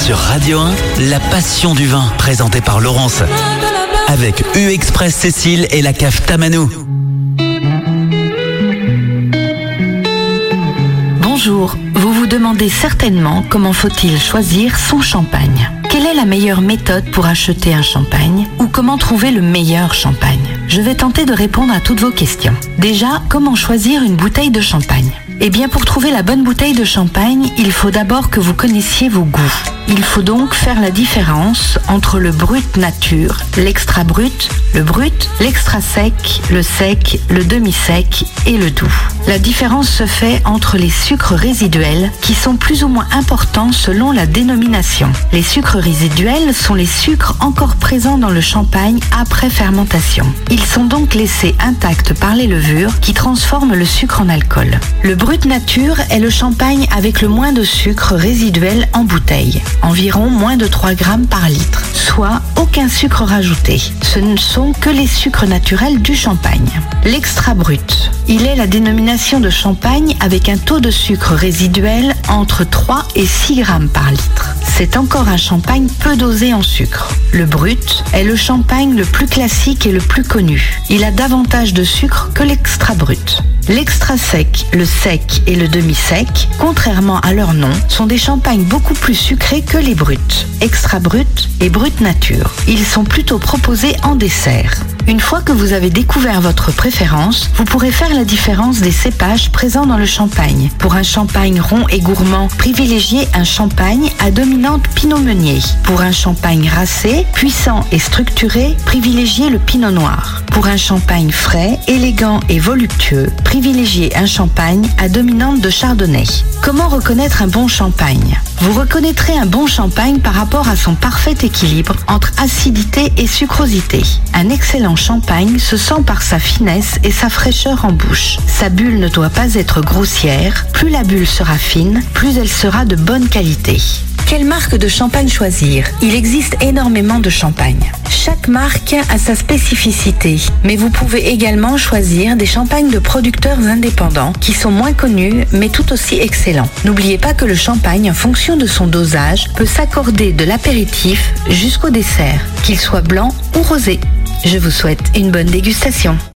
Sur Radio 1, la passion du vin, présentée par Laurence. Avec U-Express Cécile et la cave Tamanou. Bonjour, vous vous demandez certainement comment faut-il choisir son champagne. Quelle est la meilleure méthode pour acheter un champagne ou comment trouver le meilleur champagne? Je vais tenter de répondre à toutes vos questions. Déjà, comment choisir une bouteille de champagne? Eh bien, pour trouver la bonne bouteille de champagne, il faut d'abord que vous connaissiez vos goûts. Il faut donc faire la différence entre le brut nature, l'extra brut, le brut, l'extra sec, le demi-sec et le doux. La différence se fait entre les sucres résiduels qui sont plus ou moins importants selon la dénomination. Les sucres résiduels sont les sucres encore présents dans le champagne après fermentation. Ils sont donc laissés intacts par les levures qui transforment le sucre en alcool. Le brut nature est le champagne avec le moins de sucre résiduel en bouteille, environ moins de 3 grammes par litre, soit aucun sucre rajouté. Ce ne sont que les sucres naturels du champagne. L'extra brut, il est la dénomination de champagne avec un taux de sucre résiduel entre 3 et 6 grammes par litre. C'est encore un champagne peu dosé en sucre. Le brut est le champagne le plus classique et le plus connu. Il a davantage de sucre que l'extra brut. L'extra sec, le sec et le demi-sec, contrairement à leur nom, sont des champagnes beaucoup plus sucrés que les bruts, extra brut et brut nature. Ils sont plutôt proposés en dessert. Une fois que vous avez découvert votre préférence, vous pourrez faire la différence des cépages présents dans le champagne. Pour un champagne rond et gourmand, privilégiez un champagne à dominante Pinot Meunier. Pour un champagne racé, puissant et structuré, privilégiez le Pinot Noir. Pour un champagne frais, élégant et voluptueux, privilégiez un champagne à dominante de Chardonnay. Comment reconnaître un bon champagne? Vous reconnaîtrez un bon champagne par rapport à son parfait équilibre entre acidité et sucrosité. Un excellent champagne se sent par sa finesse et sa fraîcheur en bouche. Sa bulle ne doit pas être grossière. Plus la bulle sera fine, plus elle sera de bonne qualité. Quelle marque de champagne choisir? Il existe énormément de champagnes. Chaque marque a sa spécificité, mais vous pouvez également choisir des champagnes de producteurs indépendants qui sont moins connus mais tout aussi excellents. N'oubliez pas que le champagne, en fonction de son dosage, peut s'accorder de l'apéritif jusqu'au dessert, qu'il soit blanc ou rosé. Je vous souhaite une bonne dégustation.